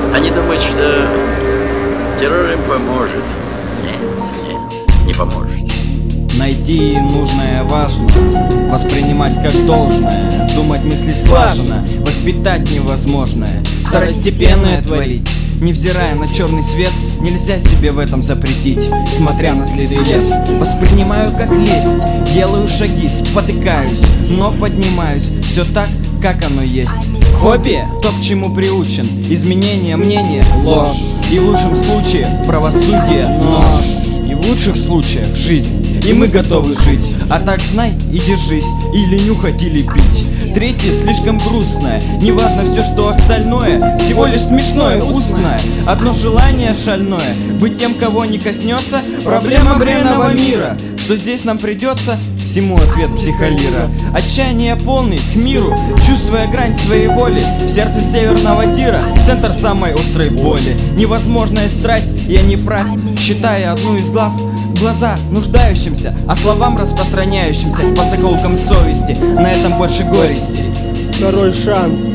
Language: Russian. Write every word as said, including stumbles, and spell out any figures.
Они думают, что террор им поможет. Нет, нет, не поможет. Найти нужное важно, воспринимать как должное, думать мысли слаженно, воспитать невозможное, второстепенное творить. Невзирая на черный свет, нельзя себе в этом запретить, смотря на следы лет. Воспринимаю как лесть, делаю шаги, спотыкаюсь, но поднимаюсь, все так, как оно есть. Хобби — то, к чему приучен, изменение мнения — ложь, и в лучшем случае правосудие — нож, и в лучших случаях жизнь, и мы готовы жить. А так знай и держись, или нюхать, или пить. Третье слишком грустное, неважно все, что остальное, всего лишь смешное, устное. Одно желание шальное — быть тем, кого не коснется проблема бренного мира. Что здесь нам придется? Всему ответ психолира. Отчаяние полный к миру, чувствуя грань своей воли. В сердце северного тира центр самой острой боли. Невозможная страсть, я не прав, читая одну из глав. Глаза нуждающимся, а словам распространяющимся по заколкам совести. На этом больше горести. Второй шанс.